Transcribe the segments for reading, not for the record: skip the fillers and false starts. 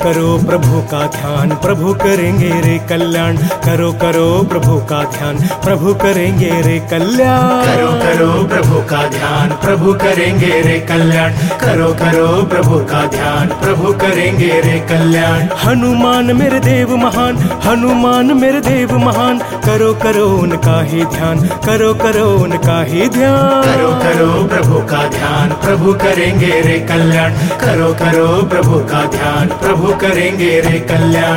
करो प्रभु का ध्यान, प्रभु करेंगे रे कल्याण। करो करो प्रभु का ध्यान, प्रभु करेंगे रे कल्याण। करो करो प्रभु का ध्यान, प्रभु करेंगे रे कल्याण। करो करो प्रभु का ध्यान, प्रभु करेंगे रे कल्याण। हनुमान मेरे देव महान, हनुमान मेरे देव महान। करो करो उनका ही ध्यान, करो करो उनका ही ध्यान। करो करो प्रभु का ध्यान, प्रभु करेंगे रे कल्याण। करो करो प्रभु का ध्यान, प्रभु करेंगे रे कल्याण।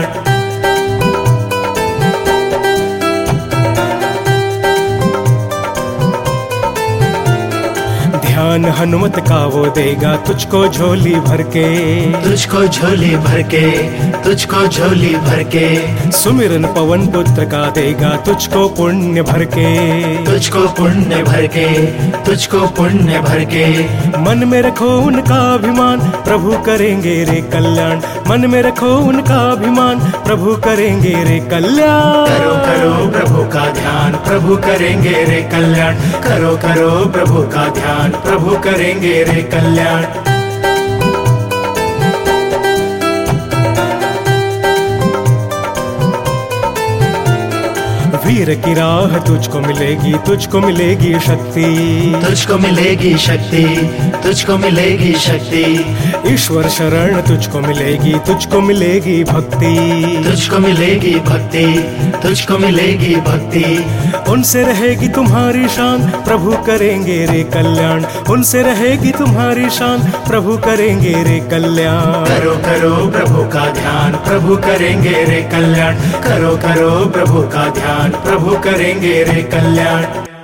ध्यान हनुमत का वो देगा तुझको झोली भर के, तुझको झोली भर के, तुझको झोली भर के। सुमिरन पवन पुत्र का देगा तुझको पुण्य भर के, तुझको पुण्य भर के, तुझको पुण्य भर के। मन में रखो उनका अभिमान, प्रभु करेंगे रे कल्याण। मन में रखो उनका अभिमान, प्रभु करेंगे रे कल्याण। करो करो प्रभु का ध्यान, प्रभु करेंगे रे कल्याण। करो करो प्रभु का ध्यान, प्रभु करेंगे रे कल्याण। वीर की राह तुझको मिलेगी, तुझको मिलेगी शक्ति, तुझको मिलेगी शक्ति, तुझको मिलेगी शक्ति। ईश्वर शरण तुझको मिलेगी, तुझको मिलेगी भक्ति, तुझको मिलेगी भक्ति, तुझको मिलेगी भक्ति। उनसे रहेगी तुम्हारी शान, प्रभु करेंगे रे कल्याण। उनसे रहेगी तुम्हारी शान, प्रभु करेंगे रे कल्याण। करो करो प्रभु का ध्यान, प्रभु करेंगे रे कल्याण। करो करो प्रभु का ध्यान, प्रभु करेंगे रे कल्याण।